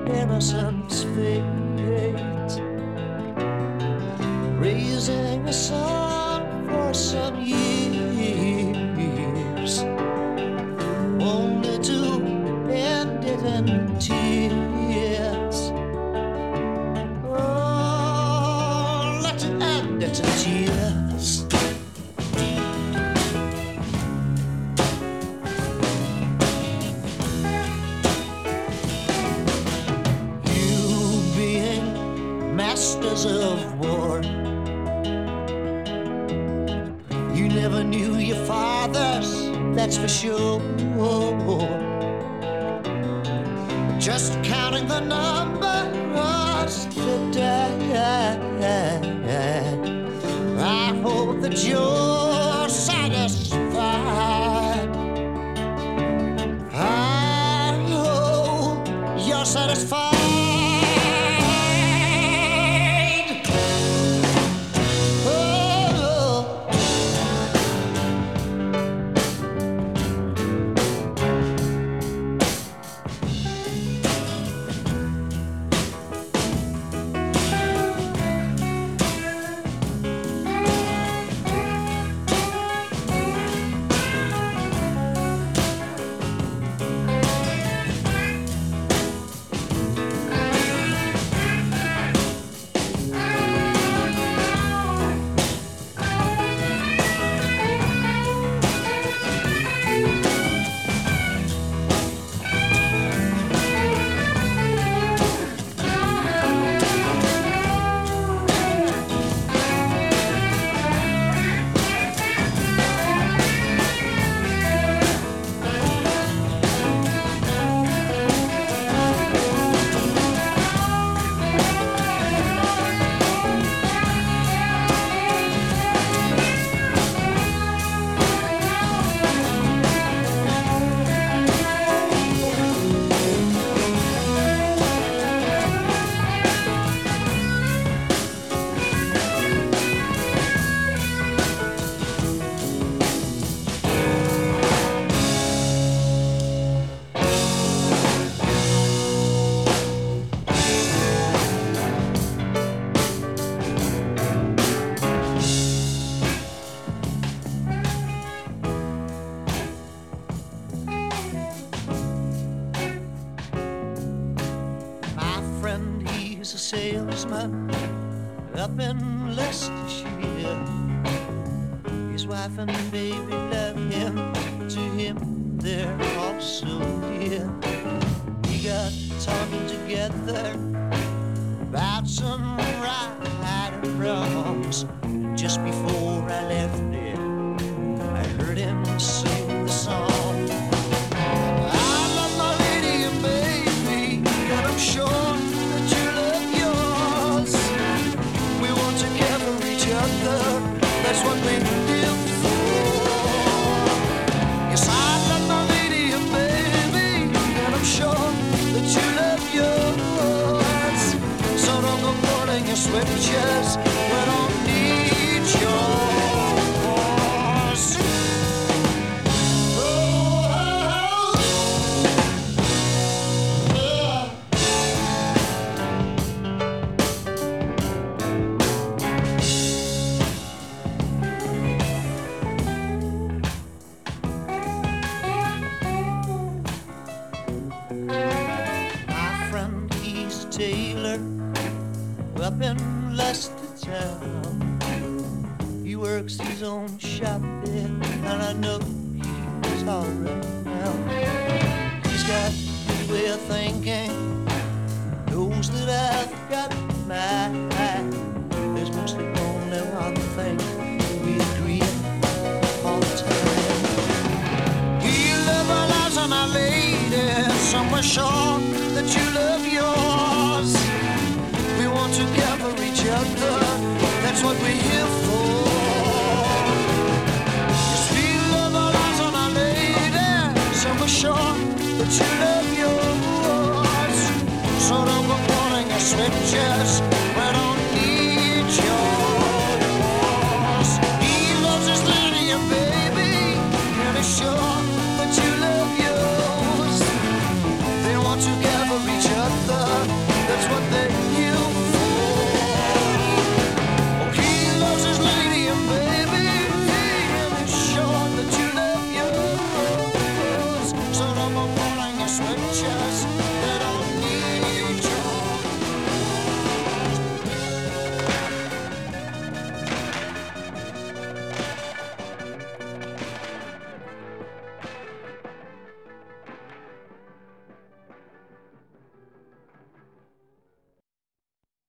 innocence fades, raising a son for some years, only to end it in tears. Oh, let's end it in tears. Masters of war, you never knew your fathers, that's for sure. Just counting the numbers today, I hope that you're satisfied. I hope you're satisfied. He's a salesman up in Leicestershire. His wife and baby love him, to him they're all so dear. We got talking together about some right and wrongs. Just before I left it, I heard him sing the song. I love my lady and baby, and I'm sure that's what we live for. Yes, I love my lady and baby, and I'm sure that you love yours. So don't go pulling your switches when I need yours. Tailor up in Leicester town. He works his own shop there, and I know he's alright now. He's got his way of thinking, knows that I've got mine. There's mostly only one thing we agree all the time. He lives on our lady, somewhere sure that you love yours. We want to gather each other, that's what we're here for. Yes, we love our lives on our lady, so we're sure that you love yours. So don't go pulling your switches when